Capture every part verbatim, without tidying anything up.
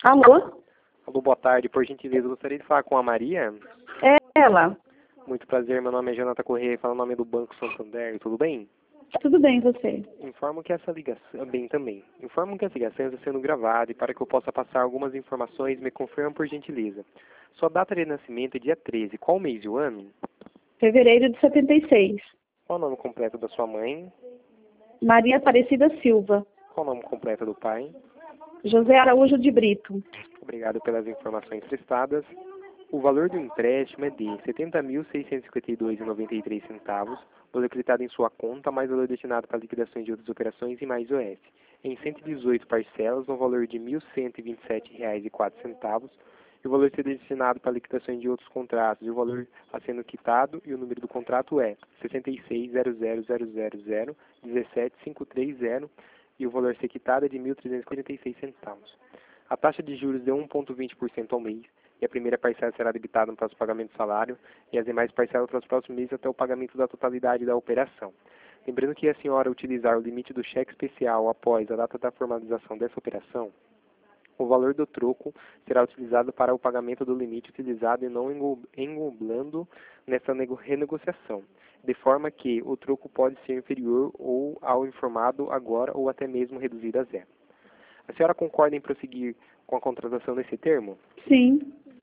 Alô? Alô, boa tarde. Por gentileza, gostaria de falar com a Maria. É ela. Muito prazer, meu nome é Jonathan Corrêa, falo o nome do Banco Santander, tudo bem? Tudo bem, você? Informo que essa ligação... Bem, também. Informo que essa ligação está sendo gravada e para que eu possa passar algumas informações, me confirma por gentileza. Sua data de nascimento é dia treze. Qual mês e o ano? Fevereiro de setenta e seis. Qual o nome completo da sua mãe? Maria Aparecida Silva. Qual o nome completo do pai? José Araújo de Brito. Obrigado pelas informações prestadas. O valor do empréstimo é de setenta mil seiscentos e cinquenta e dois reais e noventa e três centavos, valor acreditado em sua conta, mais valor destinado para liquidações de outras operações e mais I O S, em cento e dezoito parcelas, no valor de mil cento e vinte e sete reais e quatro centavos, e o valor ser destinado para liquidações de outros contratos, e o valor a sendo quitado, e o número do contrato é sessenta e seis zero zero zero zero zero dezessete cinco três zero, e o valor a ser quitado é de mil trezentos e quarenta e seis centavos. A taxa de juros é um vírgula vinte por cento ao mês, e a primeira parcela será debitada no próximo pagamento do salário, e as demais parcelas para os próximos meses até o pagamento da totalidade da operação. Lembrando que a senhora utilizar o limite do cheque especial após a data da formalização dessa operação, o valor do troco será utilizado para o pagamento do limite utilizado e não englobando nessa renegociação, de forma que o troco pode ser inferior ou ao informado agora ou até mesmo reduzido a zero. A senhora concorda em prosseguir com a contratação nesse termo? Sim.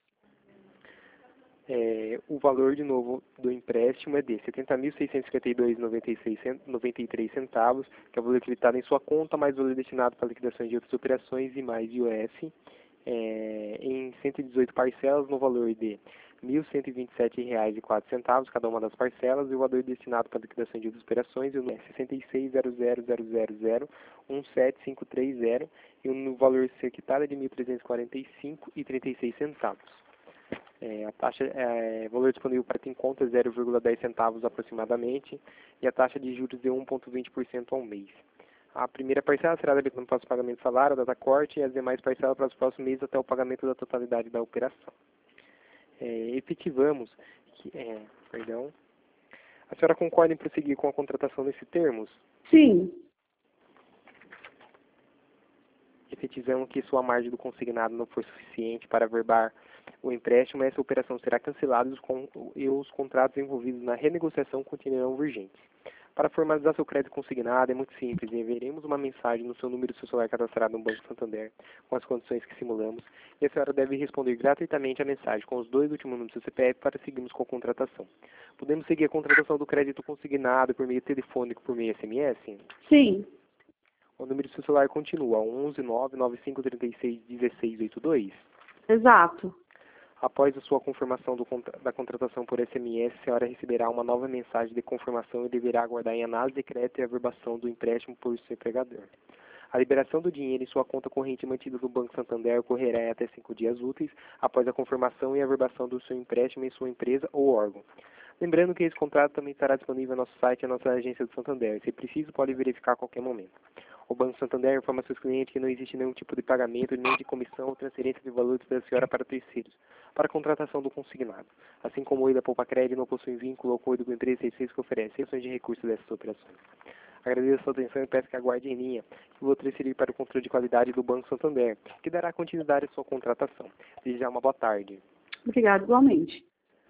É, o valor, de novo, do empréstimo é de setenta mil seiscentos e cinquenta e dois reais e noventa e três centavos, que é o valor acreditado em sua conta, mais o valor destinado para liquidações de outras operações e mais I O S, é, em cento e dezoito parcelas, no valor de mil cento e vinte e sete reais e quatro centavos, cada uma das parcelas, e o valor destinado para liquidação de outras operações, e o número é sessenta e seis zero zero zero zero zero um sete cinco três zero, e o valor a ser quitado é de mil trezentos e quarenta e cinco reais e trinta e seis centavos. É, a taxa, é, valor disponível para ter em conta é zero vírgula dez centavos aproximadamente, e a taxa de juros de um vírgula vinte por cento ao mês. A primeira parcela será debitada no próximo pagamento do salário, data corte, e as demais parcelas para os próximos meses até o pagamento da totalidade da operação. É, efetivamos que, é, perdão, a senhora concorda em prosseguir com a contratação nesses termos? Sim. Efetivamos que sua margem do consignado não for suficiente para averbar o empréstimo, essa operação será cancelada e os contratos envolvidos na renegociação continuarão vigentes. Para formalizar seu crédito consignado é muito simples, enviaremos uma mensagem no seu número de seu celular cadastrado no Banco Santander, com as condições que simulamos, e a senhora deve responder gratuitamente a mensagem com os dois últimos números do seu C P F para seguirmos com a contratação. Podemos seguir a contratação do crédito consignado por meio telefônico, por meio S M S? Sim. O número do seu celular continua onze nove nove cinco três seis um seis oito dois. Exato. Após a sua confirmação do, da contratação por S M S, a senhora receberá uma nova mensagem de confirmação e deverá aguardar em análise de crédito e averbação do empréstimo por seu empregador. A liberação do dinheiro em sua conta corrente mantida do Banco Santander ocorrerá em até cinco dias úteis após a confirmação e averbação do seu empréstimo em sua empresa ou órgão. Lembrando que esse contrato também estará disponível no nosso site e na nossa agência do Santander. Se preciso, pode verificar a qualquer momento. O Banco Santander informa seus clientes que não existe nenhum tipo de pagamento, nem de comissão ou transferência de valores da senhora para terceiros, para a contratação do consignado. Assim como o I D A Poupa Crédito não possui vínculo ou acordo com empresas e terceiros que oferecem ações de recursos dessas operações. Agradeço a sua atenção e peço que aguarde em linha, que vou transferir para o controle de qualidade do Banco Santander, que dará continuidade à sua contratação. Desejar uma boa tarde. Obrigada, igualmente.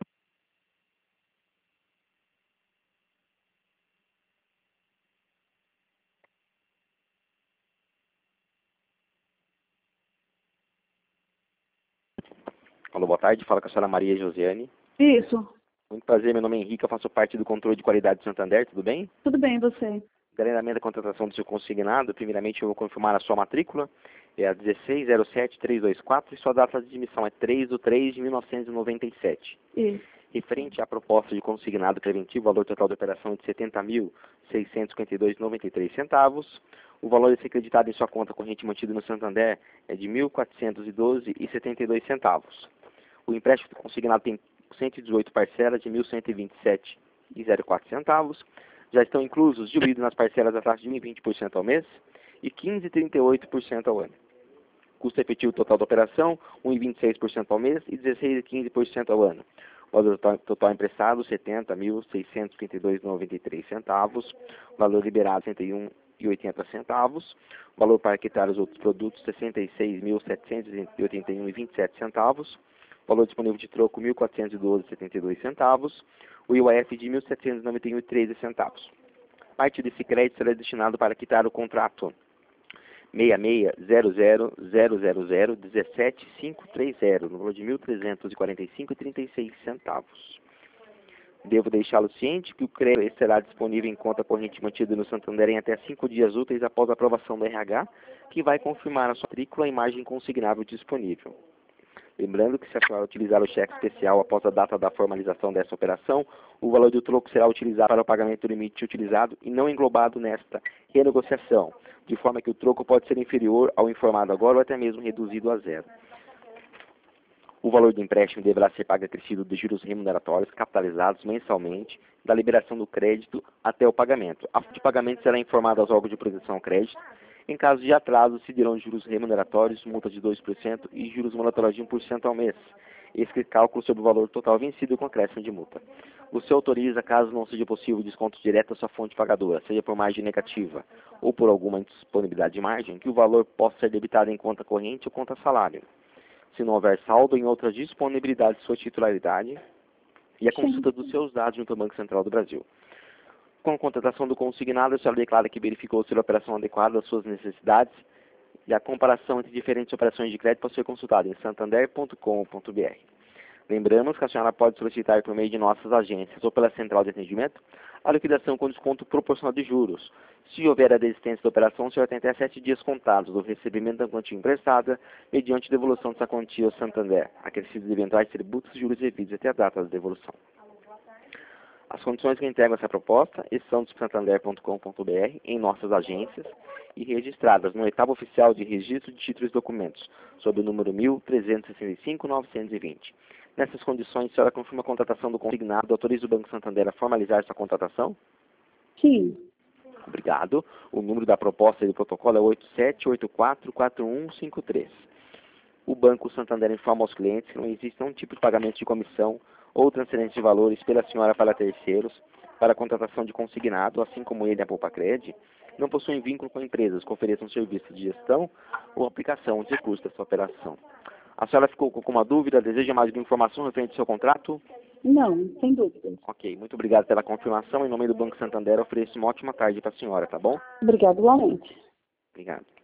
Alô, boa tarde. Fala com a senhora Maria Josiane. Isso. Muito prazer, meu nome é Henrique, eu faço parte do controle de qualidade do Santander, tudo bem? Tudo bem, você? Garantimento da contratação do seu consignado, primeiramente eu vou confirmar a sua matrícula, é a dezesseis zero sete três dois quatro e sua data de admissão é três de três de mil novecentos e noventa e sete. Isso. Referente à proposta de consignado preventivo, valor total da operação é de setenta mil seiscentos e cinquenta e dois reais e noventa e três centavos. O valor a ser acreditado em sua conta corrente mantido no Santander é de mil quatrocentos e doze reais e setenta e dois centavos. O empréstimo consignado tem cento e dezoito parcelas de mil cento e vinte e sete reais e zero quatro centavos. Já estão inclusos, divididos nas parcelas a taxa de um vírgula vinte por cento ao mês e quinze vírgula trinta e oito por cento ao ano. Custo efetivo total da operação, um vírgula vinte e seis por cento ao mês e dezesseis vírgula quinze por cento ao ano. Valor total, total emprestado, setenta mil seiscentos e trinta e dois reais e noventa e três centavos. Valor liberado, cento e um e oitenta centavos. O valor para quitar os outros produtos, sessenta e seis mil, setecentos e oitenta e um reais e vinte e sete centavos. O valor disponível de troco, mil quatrocentos e doze reais e setenta e dois centavos. O I O F de mil setecentos e noventa e um reais e treze centavos. Parte desse crédito será destinado para quitar o contrato seis seis zero zero zero zero zero um sete cinco três zero, no valor de mil trezentos e quarenta e cinco reais e trinta e seis centavos. Devo deixá-lo ciente que o crédito será disponível em conta corrente mantida no Santander em até cinco dias úteis após a aprovação do R H, que vai confirmar a sua matrícula e margem consignável disponível. Lembrando que se a senhora utilizar o cheque especial após a data da formalização dessa operação, o valor do troco será utilizado para o pagamento do limite utilizado e não englobado nesta renegociação, de forma que o troco pode ser inferior ao informado agora ou até mesmo reduzido a zero. O valor do empréstimo deverá ser pago acrescido de juros remuneratórios capitalizados mensalmente da liberação do crédito até o pagamento. A fonte de pagamento será informada aos órgãos de proteção ao crédito. Em caso de atraso, se dirão juros remuneratórios, multa de dois por cento e juros moratórios de um por cento ao mês. Esse cálculo sobre o valor total vencido com acréscimo de multa. Você autoriza, caso não seja possível desconto direto à sua fonte pagadora, seja por margem negativa ou por alguma indisponibilidade de margem, que o valor possa ser debitado em conta corrente ou conta salário, se não houver saldo em outra disponibilidade de sua titularidade e a consulta dos seus dados junto ao Banco Central do Brasil. Com a contratação do consignado, a senhora declara que verificou ser a operação adequada às suas necessidades e a comparação entre diferentes operações de crédito pode ser consultada em santander ponto com ponto br. Lembramos que a senhora pode solicitar por meio de nossas agências ou pela central de atendimento a liquidação com desconto proporcional de juros. Se houver a desistência da operação, a senhora tem até sete dias contados do recebimento da quantia emprestada mediante devolução dessa quantia ao Santander, acrescidos de eventuais tributos e juros devidos até a data da devolução. As condições que integram essa proposta estão no santander ponto com ponto br, em nossas agências e registradas no oitavo oficial de registro de títulos e documentos, sob o número mil trezentos e sessenta e cinco novecentos e vinte. Nessas condições, a senhora confirma a contratação do consignado, autoriza o Banco Santander a formalizar sua contratação? Sim. Obrigado. O número da proposta e do protocolo é oito sete oito quatro quatro um cinco três. O Banco Santander informa aos clientes que não existe nenhum tipo de pagamento de comissão ou transferência de valores pela senhora para terceiros para a contratação de consignado, assim como ele e a Poupacred, não possuem vínculo com empresas que ofereçam serviço de gestão ou aplicação de recursos dessa operação. A senhora ficou com uma dúvida? Deseja mais alguma informação referente ao seu contrato? Não, sem dúvida. Ok, muito obrigado pela confirmação. Em nome do Banco Santander, ofereço uma ótima tarde para a senhora, tá bom? Obrigada igualmente. Obrigado.